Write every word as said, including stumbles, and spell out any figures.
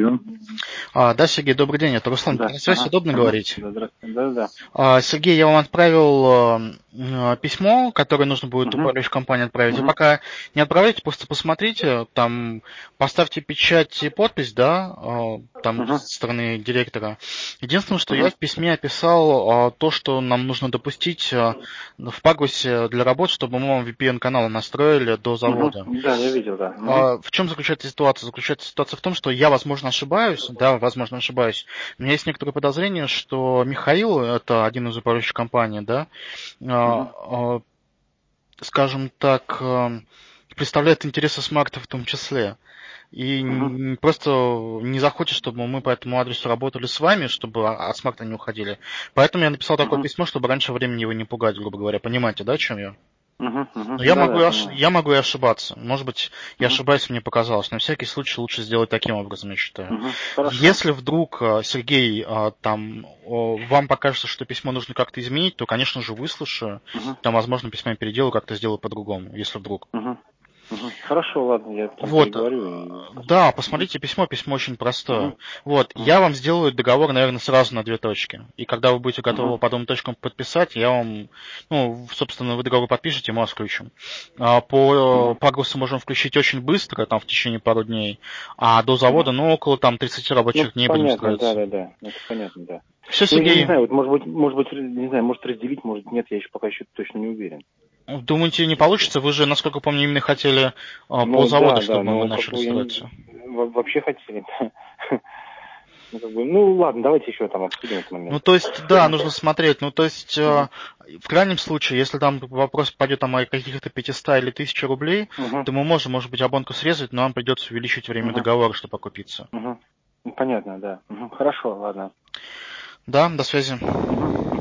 Алло. А, да, Сергей, добрый день. Это Руслан. Да. На связь Ага. удобно Ага. говорить? Да, здравствуйте. Да, да. А, Сергей, я вам отправил э, письмо, которое нужно будет Угу. управляющей компании отправить. Вы Угу. пока не отправляйте, просто посмотрите, там поставьте печать и подпись, да, э, там Угу. со стороны директора. Единственное, что я Угу. в письме описал э, то, что нам нужно допустить э, в Пагусе для работы, чтобы мы вам ви пи эн-канал настроили до завода. Угу. Да, я видел, да. Угу. А, В чем заключается ситуация? Заключается ситуация в том, что я, возможно, ошибаюсь, да, возможно, ошибаюсь. У меня есть некоторые подозрения, что Михаил, это один из управляющих компаний, да, Угу. а, а, скажем так, а, представляет интересы смарта в том числе. И Угу. н- просто не захочет, чтобы мы по этому адресу работали с вами, чтобы от смарта не уходили. Поэтому я написал такое Угу. письмо, чтобы раньше времени его не пугать, грубо говоря. Понимаете, да, о чем я? Угу. Угу. Но я Да, могу, да, и ош- понимаю. я могу и ошибаться. Может быть, я Угу. ошибаюсь, мне показалось. На всякий случай лучше сделать таким образом, я считаю. Угу. Хорошо. Если вдруг, э, Сергей, э, там, о, вам покажется, что письмо нужно как-то изменить, то, конечно же, выслушаю. Угу. Там, возможно, письмо я переделаю, как-то сделаю по-другому, если вдруг. Угу. Угу. Хорошо, ладно, я там Вот, э, переговорю и да, посмотрим. Угу. посмотрите письмо, письмо очень простое. Угу. Вот, я Угу. вам сделаю договор, наверное, сразу на две точки. И когда вы будете готовы Угу. по двум точкам подписать, я вам, ну, собственно, вы договор подпишете, мы вас включим. А По Угу. Пагусу можем включить очень быстро, там, в течение пару дней, а до завода, Угу. ну, около там тридцати Ну, рабочих дней будем понятно, да, строиться. да, да. Это понятно, да. Все, Ну, я не Сергей, знаю, вот может быть, может быть, не знаю, может разделить, может нет, я еще пока еще точно не уверен. думаете, не Как бы. получится? Вы же, насколько помню, именно хотели а, по Ну заводу, да, да, чтобы мы ну как начали бы я не- строиться. во- вообще хотели. Ну, как бы, ну ладно, давайте еще там обсудим этот Ну, момент. то есть, да, нужно смотреть. Ну, то есть, э, Угу. в крайнем случае, если там вопрос пойдет там, о каких-то пятистах или тысяче рублей, Угу. то мы можем, может быть, абонку срезать, но нам придется увеличить время Угу. договора, чтобы окупиться. Угу. Ну, понятно, да. Угу. Хорошо, ладно. Да, до связи. Угу.